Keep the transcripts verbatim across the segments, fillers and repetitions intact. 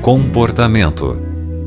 Comportamento.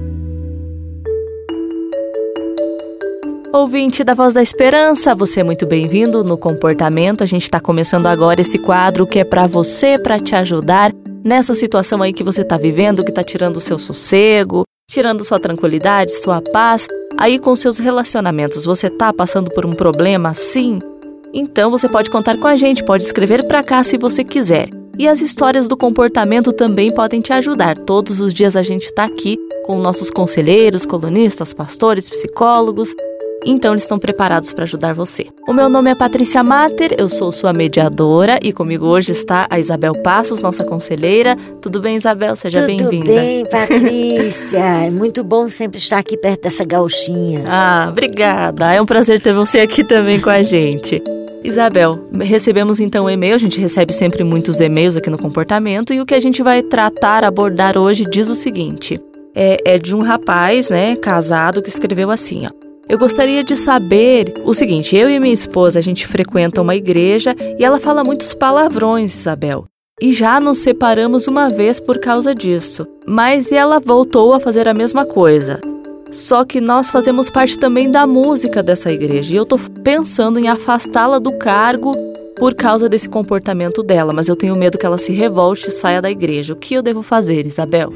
Ouvinte da Voz da Esperança, você é muito bem-vindo no Comportamento. A gente está começando agora esse quadro que é para você, para te ajudar nessa situação aí que você está vivendo, que está tirando o seu sossego, tirando sua tranquilidade, sua paz. Aí com seus relacionamentos, você está passando por um problema assim? Então você pode contar com a gente, pode escrever para cá se você quiser. E as histórias do comportamento também podem te ajudar. Todos os dias a gente está aqui com nossos conselheiros, colunistas, pastores, psicólogos. Então eles estão preparados para ajudar você. O meu nome é Patrícia Mater, eu sou sua mediadora e comigo hoje está a Isabel Passos, nossa conselheira. Tudo bem, Isabel? Seja bem-vinda. Tudo bem, Patrícia. É muito bom sempre estar aqui perto dessa gauchinha. Ah, obrigada. É um prazer ter você aqui também com a gente. Isabel, recebemos então um e-mail, a gente recebe sempre muitos e-mails aqui no Comportamento e o que a gente vai tratar, abordar hoje diz o seguinte, é, é de um rapaz, né, casado que escreveu assim, ó. Eu gostaria de saber o seguinte, eu e minha esposa, a gente frequenta uma igreja e ela fala muitos palavrões, Isabel. E já nos separamos uma vez por causa disso, mas ela voltou a fazer a mesma coisa. Só que nós fazemos parte também da música dessa igreja e eu tô pensando em afastá-la do cargo por causa desse comportamento dela, mas eu tenho medo que ela se revolte e saia da igreja. O que eu devo fazer, Isabel?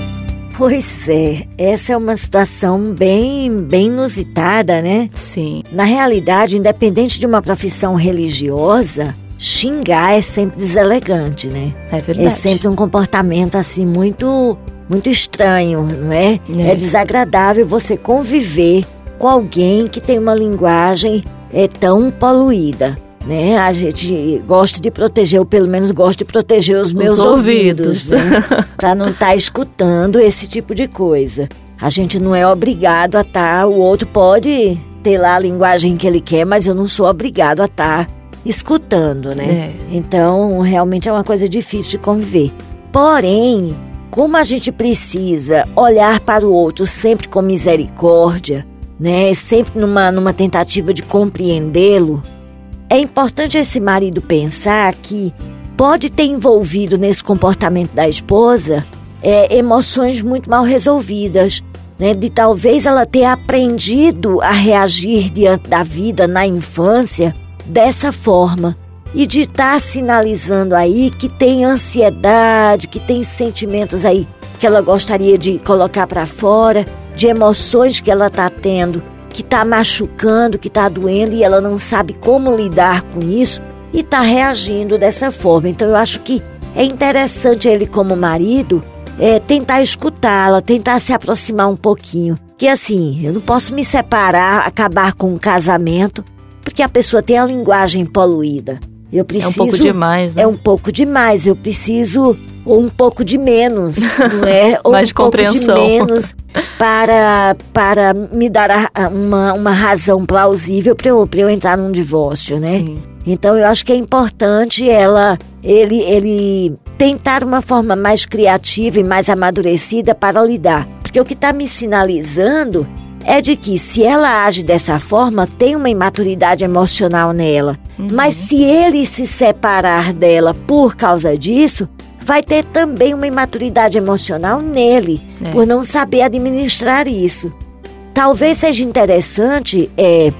Pois é, essa é uma situação bem, bem inusitada, né? Sim. Na realidade, independente de uma profissão religiosa, xingar é sempre deselegante, né? É verdade. É sempre um comportamento assim muito, muito estranho, não é? É, é desagradável você conviver com alguém que tem uma linguagem é, tão poluída. Né? A gente gosta de proteger, ou pelo menos gosto de proteger os meus os ouvidos, ouvidos né? Para não estar tá escutando esse tipo de coisa. A gente não é obrigado a estar, tá, o outro pode ter lá a linguagem que ele quer, mas eu não sou obrigado a estar tá escutando, né? É. Então, realmente é uma coisa difícil de conviver. Porém, como a gente precisa olhar para o outro sempre com misericórdia, né? Sempre numa, numa tentativa de compreendê-lo, é importante esse marido pensar que pode ter envolvido nesse comportamento da esposa é, emoções muito mal resolvidas, né? De talvez ela ter aprendido a reagir diante da vida na infância dessa forma e de estar tá sinalizando aí que tem ansiedade, que tem sentimentos aí que ela gostaria de colocar para fora, de emoções que ela está tendo, que está machucando, que está doendo e ela não sabe como lidar com isso e está reagindo dessa forma. Então eu acho que é interessante ele como marido é, tentar escutá-la, tentar se aproximar um pouquinho. Que assim, eu não posso me separar, acabar com um casamento, porque a pessoa tem a linguagem poluída. Eu preciso, é um pouco demais, né? É um pouco demais, eu preciso ou um pouco de menos, não é? Ou mais um de compreensão. pouco de menos para, para me dar a, uma, uma razão plausível para eu, para eu entrar num divórcio, né? Sim. Então eu acho que é importante ela, ele, ele tentar uma forma mais criativa e mais amadurecida para lidar. Porque o que está me sinalizando é de que se ela age dessa forma, tem uma imaturidade emocional nela. Uhum. Mas se ele se separar dela por causa disso, vai ter também uma imaturidade emocional nele, é. por não saber administrar isso. Talvez seja interessante é,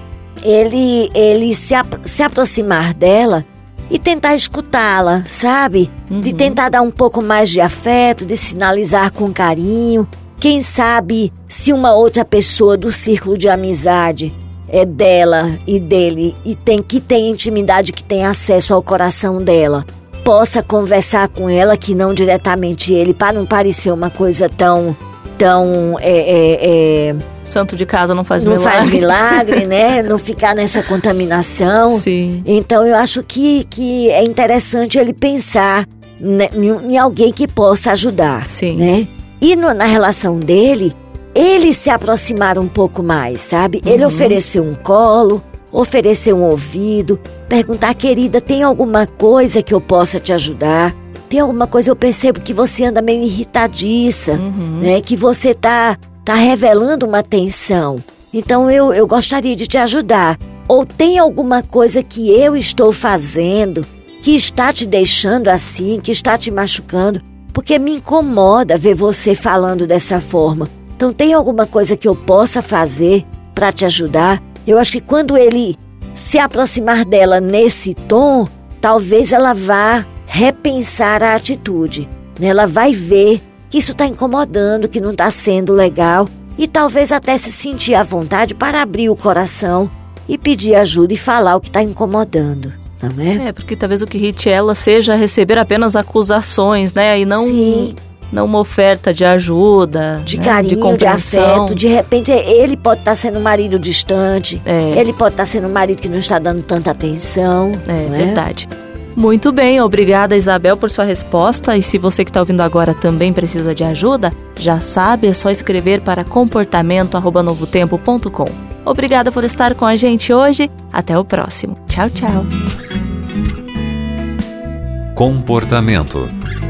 ele, ele se, ap- se aproximar dela e tentar escutá-la, sabe? Uhum. De tentar dar um pouco mais de afeto, de sinalizar com carinho. Quem sabe se uma outra pessoa do círculo de amizade é dela e dele e tem, que tem intimidade, que tem acesso ao coração dela, possa conversar com ela, que não diretamente ele, para não parecer uma coisa tão... tão é, é, é, santo de casa não faz não milagre. Não faz milagre, né? Não ficar nessa contaminação. Sim. Então eu acho que, que é interessante ele pensar né, em, em alguém que possa ajudar. Sim. Né? E no, na relação dele, ele se aproximar um pouco mais, sabe? Ele uhum. ofereceu um colo, oferecer um ouvido, perguntar, querida, tem alguma coisa que eu possa te ajudar? Tem alguma coisa, eu percebo que você anda meio irritadiça, uhum. né? Que você tá, tá revelando uma tensão. Então eu, eu gostaria de te ajudar. Ou tem alguma coisa que eu estou fazendo que está te deixando assim, que está te machucando? porque me incomoda ver você falando dessa forma. Então tem alguma coisa que eu possa fazer para te ajudar? Eu acho que quando ele se aproximar dela nesse tom, talvez ela vá repensar a atitude. Ela vai ver que isso está incomodando, que não está sendo legal e talvez até se sentir à vontade para abrir o coração e pedir ajuda e falar o que está incomodando, não é? É, porque talvez o que irrite ela seja receber apenas acusações, né? E não, Sim. não uma oferta de ajuda, de né? carinho, de compreensão. de afeto. De repente ele pode estar sendo um marido distante, É. ele pode estar sendo um marido que não está dando tanta atenção. É, não é? verdade. Muito bem, obrigada Isabel por sua resposta. E se você que está ouvindo agora também precisa de ajuda, já sabe, é só escrever para comportamento arroba novo tempo ponto com. Obrigada por estar com a gente hoje. Até o próximo. Tchau, tchau. Comportamento.